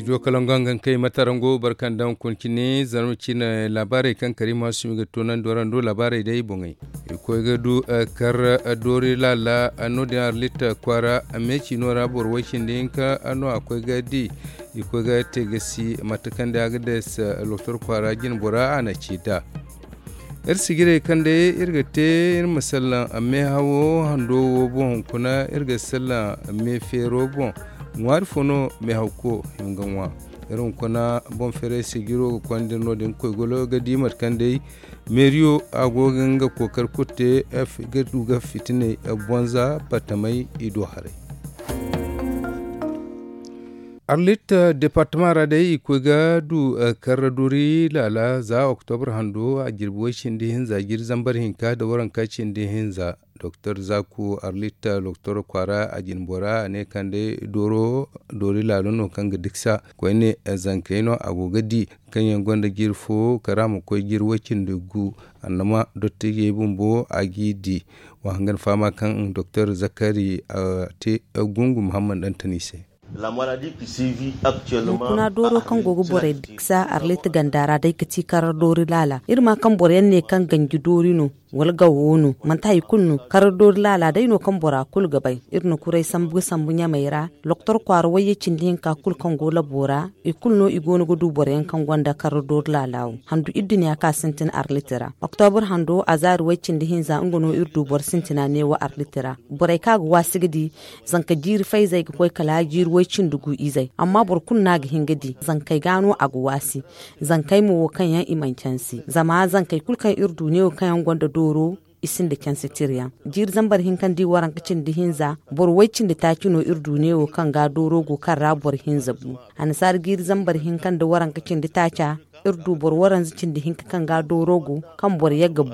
studio kalongangan kai matarango barkan dan kunkine zarmuci na labarai kan kari masu miga tonan dorando labarai dai bongai ko ga du kar dori lala ano da arlita kwara ameci no rabor washin dinka ano akwai gadi ko ga tegasi matakan da ga da loktor kwara gin bura ana cita sigire kan da irgate ir masallan amme hawo hando bon kuna irga sallan amme fero bon ngwar fono me hawko himganwa irin kuna bon fere sigiro kwande no den koy golo ga dimat kande merio agogin ga kokar kutte f ga duga fitine bonza patamai ido hare arlit departement radai ko ga du karaduri lala za oktober hando a girbo shinde hinza gir zambar hinka da waran kacin da hinza Dr. Zaku Arlita Dr. Kwara a Jinbora ne kande dori laluno kanga diksa ko ne zankaino agogadi kan yangon da girfo karamu ko girwakin dugu annama dottige bumbo agidi wa hangan fama kan Dr. Zakari te gungu Muhammad Dantanise La maladie qui sévit actuellement kuna doro kan gogo bore diksa arlita gandara dai kaci karar dori lala irma kan bore ne kan gangi dori no walga wono manta ikunnu karar dori lala dai no kan bora kul gabai irno kurai sambu nya maira loktor kwar waye cindin ka kul kan gola bora ikulno igono godu bore kan gonda karar dori lala handu iddunya ka sintin arlitira oktober hando azar waye cindin za ngono irdu bor sintina ne wa arlitira bore ka wasigidi zanka jiri faizai ko kala jiri cin dugu izai amma burkun na ga hingadi zan kai gano a guwasi zan kai mu kan yan imancansi zama zan kai kulkan irdu ne kan yan gwanda doro isin da kan sitiriya jir zambar hinkan di waran kacin di hinza borwaicin da takino irdu ne kan ga doro go kan rabor hinza bu ansar gir zambar hinkan da waran kacin di tacha irdu bor waran zicin di hinkan kan ga doro go kan bor ya gabu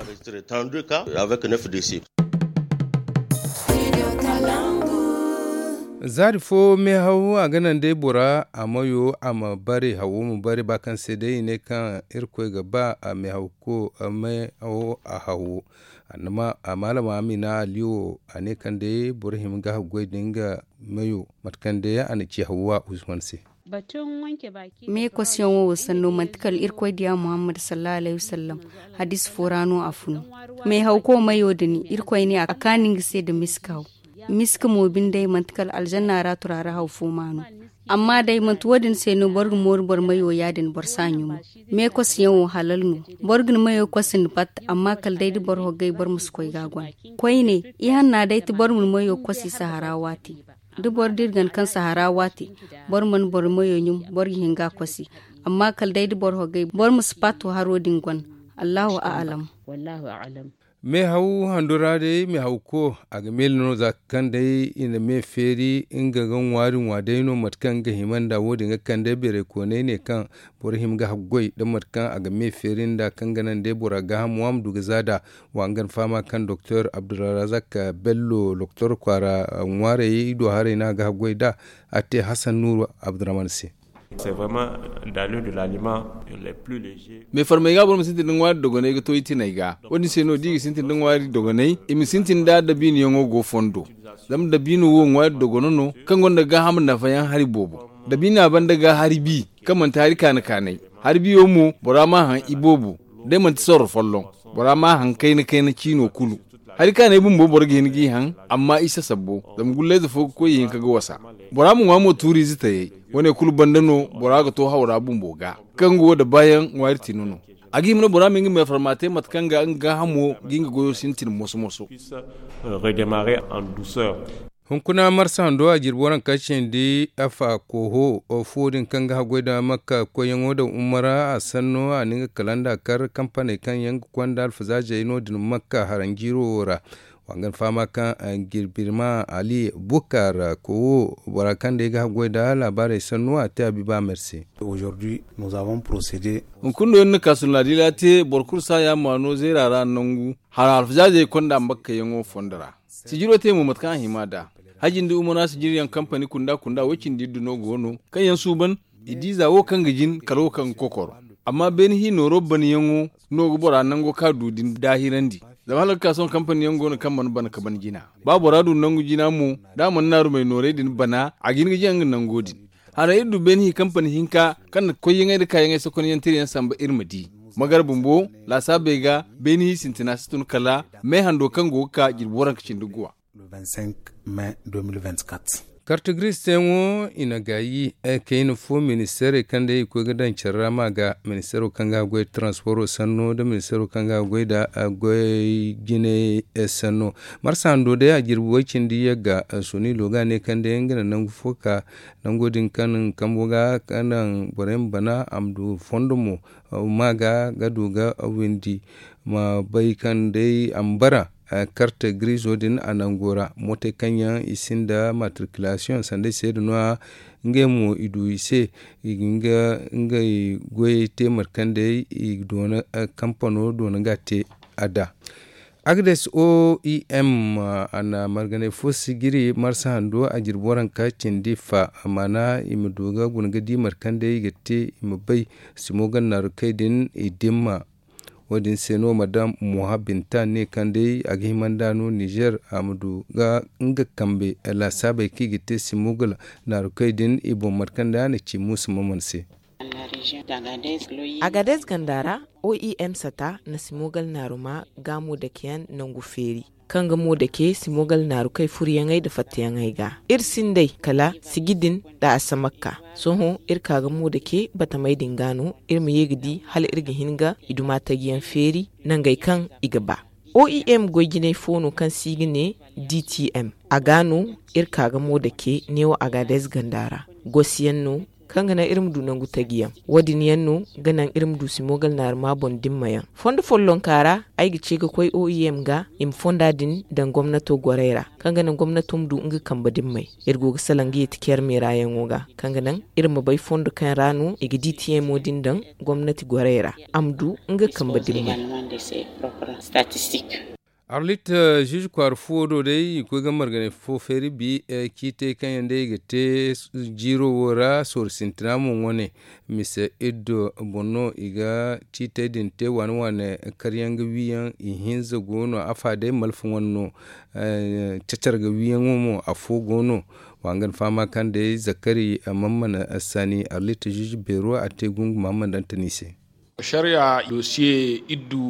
zari fo me hawo a ganan dai bura a mayo a ma bare hawo mu bare bakan sai dai ne kan irko gaba a me hauko a mai hawo a hawo annama a malama amina aliyo a ne kan dai burhim ga hagwai dinga mayo matkan dai a ne ci hawa usman sai batun wanke baki me kwasiyon wo sanno mantikal irko diya muhammad sallallahu alaihi wasallam hadis forano afunu me hauko mayo dini irko ne a kanin sai da miskaw miska mobin dai mantikal aljanna ra turare haufu manu amma dai mantuwadin sai no borg mor bor mayo yadin bor sanyu me ko siyan halal nu borgin mayo ko sin pat amma kal dai di bor hogay bor muskoy gagwan koy ne ihan na dai ti bor mun mayo ko si saharawati du bor dirgan kan saharawati bor man bor mayo nyum bor hinga ko si amma kal dai di bor hogay bor muspatu harodin gon Allahu a'lam wallahu a'lam me hau handura dai me hau ko a ga melino za kan dai ina me feri in ga gan warin wadai no matkan ga himan da wodi ga kan dai bere ko ne kan borhim ga haggoi da matkan a ga me ferin da kan ganan dai bora ga hamuam duga zada wangan fama kan Dr. Abdulrazak Bello Dr. Kwara ware ido hare na ga haggoi da ate Hassan Nuru Abdurrahman si c'est vraiment dans de l'aliment les plus légers me farmai ga bor musintin din wari dogonai ga toyti naiga woni seno digi sintin din wari dogonai imi sintin da bin yongo go fondo dam da binu wo wari dogonono kan gonda ga ham na fayan hari bobo da bina banda ga hari bi kaman tari kana kanai hari bi yomo borama han ibobo de man tsor follon borama han kai na kino kulu hari kana ibun bo borge ni han amma isa sabbo dam gulle da fo ko yin kaga wasa boramu wa mo turi zitaye wone kulu bandano boraga to hawra bumboga kango da bayan warti nono agi mun boramu ngi me formate mat kanga nga hamo ginga goyo sintin moso redémarrer en douceur hunkuna marsan do a jirboran kacin di afa koho o fodin kanga hagwada makka ko yango da umara a sanno a ninga kalanda kar kamfani kan yang kwanda alfazaje ino din makka harangiro ora wangan fama kan girbirma ali bukar ko barakan da ga hagwada labarai sanno a ta biba merci aujourd'hui nous avons procédé hunkundo yin kasun ladilate borkursa ya mano zerara nangu har alfazaje kwanda makka yango fondara sijiro te mu matkan himada hajin da umana su jiryan kamfani kunda wakin diddu no gono kan yan suban idiza wo kan gijin karo kan kokoro amma ben hi no robban yango no gobora nango ka dudin dahirandi zama halaka son kamfani yango no kan man bana ka ban gina babu radu nango jina mu da man naru mai nore din bana a gin gijin nango din hara idu benhi company hinka kan koyin ai da kayan ai sokon yan tiriyan samba irmadi magar bumbo la sabega benhi sintina situn kala mai hando kan go ka jirboran kicin duguwa le 25 mai 2024. carte grise tenwo ina gayi kayin fo ministere kande ko gadan charrama ga ministero kanga goy transport sanno da ministero kanga goy da goy gine sanno marsando da ya girbu wacin diya ga suni loga ne kande ngana nan foka nan godin kanin kamboga kanan boren bana amdu fondomo maga gaduga windi ma bai kan dai ambara carte grise odin anangora mote kanya isinda matriculation sande sedunwa ngemo idu ise inga goye te markande idona kampano dona gate ada Agdes OEM ana margane fosigiri marsa hando a jirboran kacin difa amana imuduga gungadi markande gate imubai simogan narukaidin idimma wadin seno madam muhabbinta ne kande a gihimandano Niger amadu ga nga kambe la sabai kigite simugala narukaidin ibo markanda ne ci musu mamanse Agades Gandara OEM sata na simogal naruma gamo da kiyan nangu feri kan gamo da ke simogal naru kai furiyangai da fatiyangai ga irsin dai kala sigidin da asamakka soho irka gamo da ke bata mai dingano irmu yegidi hal irgin hinga iduma ta giyan feri nan gai kan igaba OEM gogine fono kan sigine DTM a gano irka gamo da ke newa Agades Gandara gosiyanno kanga na irim du nangu tagiya wadin yanno ganan irim du simogal nar mabon dimmayan fondo follon kara aigi cega koy OEM ga im fonda din dan gwamnato gorera kanga nan gwamnatum du nga kamba dimmai irgo salangi tiker merayen woga kanga nan irim bai fondo kan ranu igi DTM odin dan gwamnati gorera amdu nga kamba dimmai Arlit juge Kwarfodo dai ko gamar gane fo feri bi kite kan yande gate jiro wora sor sintramu wone mise iddo bonno iga kite dinte wane karyanga wiyan ihinza gono afade malfun wonno cacarga wiyan mo afo gono wangan fama kan dai zakari mamman asani Arlit juge bero ategung mamman dantanise sharia dossier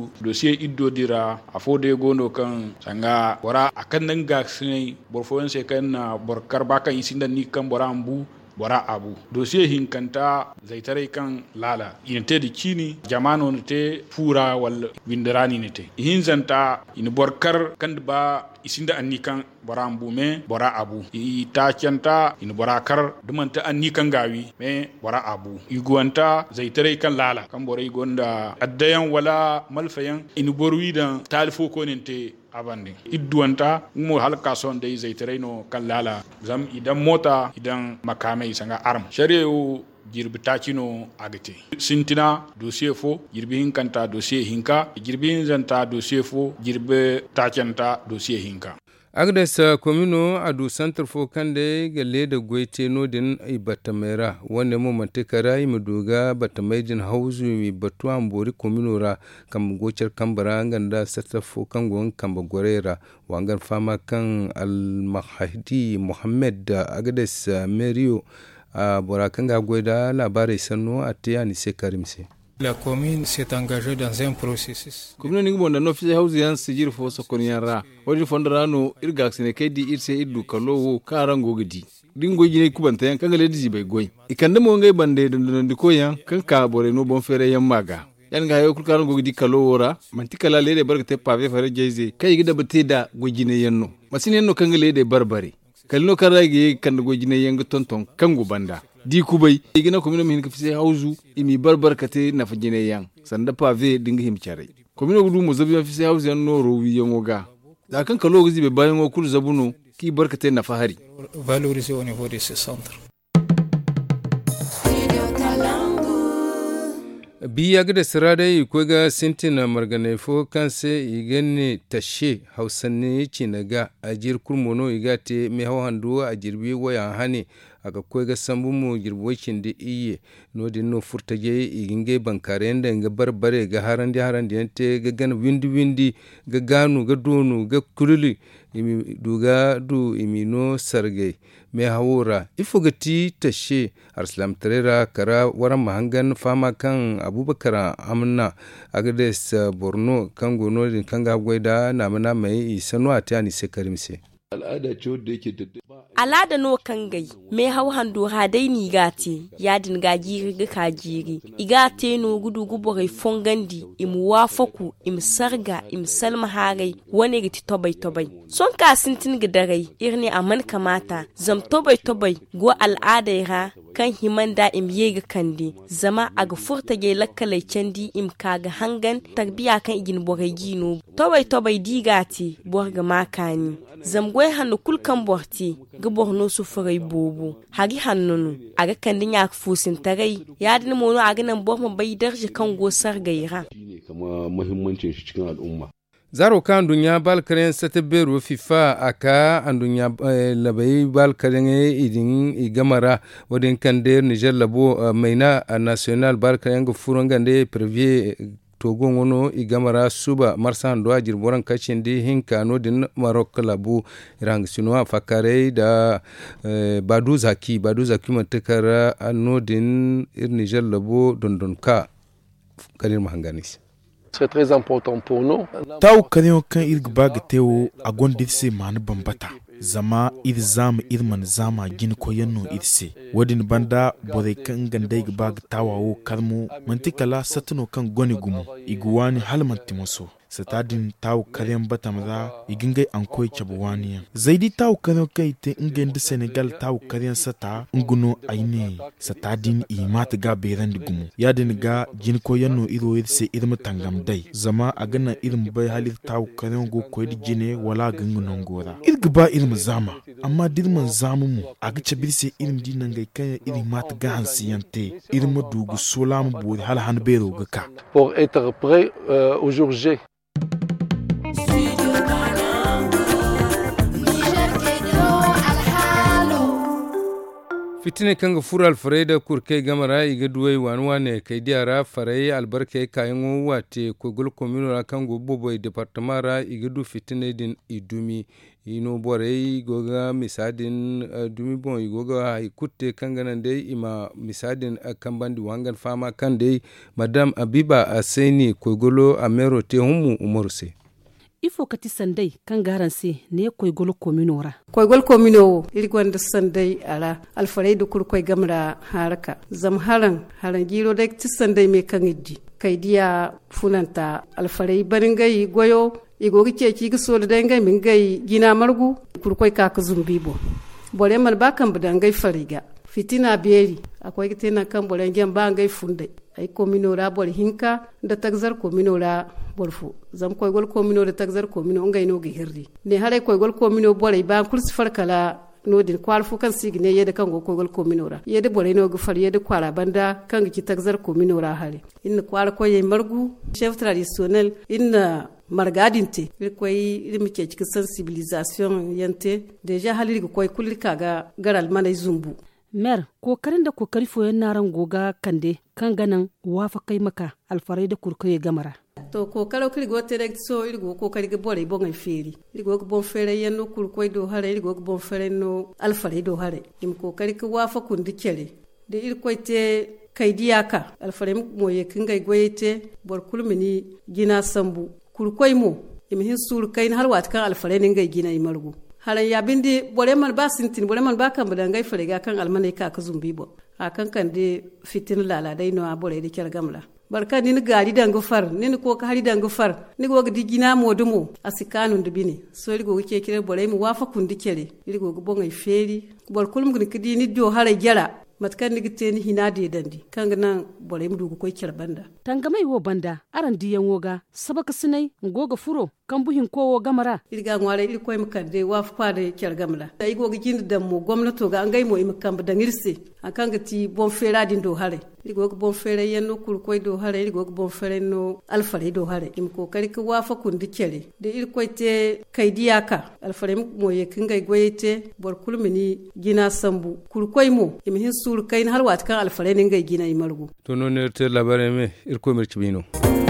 iddo dira afode gono kan sanga bora akan nan ga sinai borfoyen se kan bor karba kan isinda ni kan bora ambu bora abu dossier hinkanta zaitare kan lala inete de kini jamano nete fura wal windarani nete hinzanta in borkar kan ba isinda anni kan bora ambu me bora abu ita canta in bora kar dumanta anni kan gawi me bora abu iguanta zaitare kan lala kan bora igonda addayan wala malfayan in borwi da talfo ko nente abande idduwanta mo halka son dai zaitare no kan lala zam idan mota idan makamai sanga arm shari'u jirbi takino agate sintina dossier fo jirbi hinkanta dossier hinka jirbi hinzanta dossier fo jirbi takenta dossier hinka Agnes komino adu centre fo kande gale da goite nodin ibatamera wanda mu mantikara imuduga batamaijin hauzu mi batu ambori komino ra kam gocer kambara ganda sata fo kangon kamba gorera wangan fama kan al mahdi Muhammad Agnes Merio borakanga goida labari sanno atiyani se karimse La commune s'est engagée dans un processus. Commune ni bonda no fi hausi yan sijir fo sokoniyanra wodi fondarano irga sine kedi irse iddu kalowo karango gidi dingo jine kubanta yan kanga ledi bai goy ikande mo ngai bande don ko yan kan ka bore no bon fere yan maga yan ga yo karango gidi kalowo ra mantikala lede barkate pave fare jeyze kai gida batida gojine yanno masine no kanga lede barbare kalno karage kan gojine yang tonton kango banda di kubai igina komino min ka fise hauzu imi barbarkate na fajine yang sanda pave dinga himchare komino gudu mo zabi fise hauzu yan no rowi yangoga da kan kalo gizi be bayan okul zabuno ki barkate na fahari valoriser au niveau de ce centre. biya ga da sirada ko ga sintina margane fo kanse igenne tashe hausanne ci naga ajir kurmono igate me hawandu ajirbi waya hane aga koyga sambu mu girbocin da iye no din no furtage iginge bankare da ga barbare ga harandi yante ga gan windi ga ganu ga donu ga kululi imi duga du imino sarge me hawura ifugati tashe arslam tarera kara waran mahangan fama kan abubakar amna agades borno kan gono din kan ga gwaida na mana mai isanu atani se karimse al'ada ce wadda yake da al'ada no kan gai me hau hando ha dai ni gate ya din ga jiri ga ka jiri igate no gudu guborai fongandi im wafaku im sarga im salma harai wani giti tobai son ka sintin gidarai irni aman kamata zam tobai go al'ada ha kan himanda im yega kandi zama aga furta ge lakkalai candi im kaga hangan tarbiya kan igin borai gino tobai digati borga makani zamgwai hannu kulkan borti ga borno su farai bobo hagi hannunu aga kandin ya fusin tarai ya dini mono aga nan borma bai darje kan gosar gaira kama muhimmancin shi cikin al'umma zaro kan dunya balkaren satebero fifa aka andunya labai balkaren idin igamara wadin kander Niger labo maina national balkaren go furangande previer togo ngono igamara suba marsando ajir boran kachindi hinka no din Maroc labu rang sinwa fakare da badu zaki matakara no din Niger labo dondonka kalir mahanganis. C'est très important pour nous. Taw kanyo kan irgba gtewo agondirse man bambata zama idzam irman zama gin koyanno irse wadin banda bore kan gandai gba gtawawo kalmu mantikala satno kan goni gumu iguwani halmantimoso satadin taw karyan batamra igingai ankoi chabuwaniya zaidi taw kanyo kai te ingende Senegal taw karyan sata nguno aine satadin imat ga berand gumu yadin ga jin koyanno iro irse irma tangam dai zama agana irin bai halir taw karyan go koydi jine wala gangunon gora irgba irin zama amma dirman zamu mu aga chabirse irin dinan gai kan irin mat ga hansiyante irin madugu solam bori hal han bero ga ka pour être prêt au jour J. fitine kanga fural fareda kurke gamara iga duwai wanwane kai diara farai albarke kayan wate ko gol communal kango boboy departamara iga du fitine din idumi ino borei goga misadin dumi bon igoga ikutte kanganan dai ima misadin kambandi wangan fama kan dai madam Abiba Aseni ko golo amero te humu umurse ifo kati sandai kan garanse ne koygol kominora koygol komino iri gonda sandai ala alfarai da kurkoy gamra haraka zam haran giro da ti sandai me kan iddi kai dia funanta alfarai baringai goyo igogi ceci ga so da dangai min gai gina margu kurkoy ka zumbibo bore man bakan budangai fariga fitina beri akwai gitina kan bore ngem ba ngai funde ay kominora bor hinka da tagzar kominora borfu zam koygol komino da tagzar komino ngai no gi hirri ne hare koygol komino bore ba kursi farkala no din kwalfu kan signe yede kan go koygol kominora yede bore no gi far yede kwara banda kan gi tagzar kominora hare in kwara koye margu chef traditionnel in margadinte koy limike cikin sensibilisation yante deja haliri koy kulika ga garal manai zumbu mer kokarin da kokari foyen naran goga kande kan ganan wafa kai maka alfarai da kurkuye gamara to kokaro kiri go tere so iri go kokari ga bore bon feri iri go bon fere yanno kurkoy do hare iri go bon fere no alfarai do hare im kokari ka wafa kundi kere de iri koy te kai diyaka alfarai mo ye kinga goyete bor kulmini gina sambu kurkoy mo im hin sur kai har wat kan alfarai ne ngai gina imargo haran ya bindi bore man ba sintin bore man ba kan budangai farega kan almanai ka zumbi bo akan kan de fitin lala dai no bore de kyar gamla barka ni gari dangu far ni ko ka hari dangu far ni go gidi gina modumo asikanun dubini so ri go ke kire bore mu wafa kun dikere ri go bo ngai feri bor kulum gni kidi ni do hara gyara matkan ni gite ni hinade dandi kan nan bore mu dugu koy kyar banda tangamai wo banda aran diyan woga sabaka sinai ngoga furo kan buhin kowo gamara irga ngware ir koy mukande waf kwade kyar gamla dai go gindi dam mo gwamnato ga ngai mo im kamba dangirse akan ga ti bon fera din do hare irgo bon fere yanno kurkoy do hare irgo bon fere no alfare do hare im kokari ka wafa kundi kere de irkoy te kaidiyaka alfare mo ye kinga goyete bor kulmini gina sambu kurkoy mo im hin sur kain har wat kan alfare ne ngai gina imargo to non ne te labare me irko mircibino